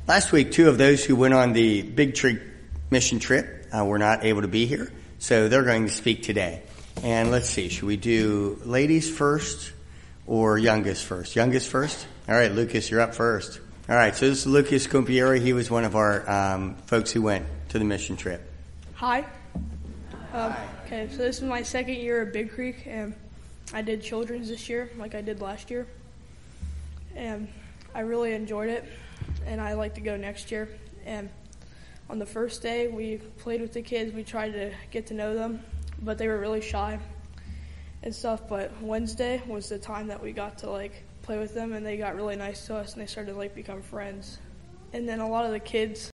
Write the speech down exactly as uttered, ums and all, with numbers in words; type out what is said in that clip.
Last week, two of those who went on the Big Tree mission trip uh, were not able to be here, so they're going to speak today. And let's see, should we do ladies first or youngest first? Youngest first? All right, Lucas, you're up first. All right, so this is Lucas Compieri. He was one of our um, folks who went to the mission trip. Hi. Um, okay, so this is my second year at Big Creek, and I did children's this year like I did last year. And I really enjoyed it, and I'd like to go next year. And on the first day, we played with the kids. We tried to get to know them, but they were really shy and stuff. But Wednesday was the time that we got to, like, play with them, and they got really nice to us, and they started to, like, become friends. And then a lot of the kids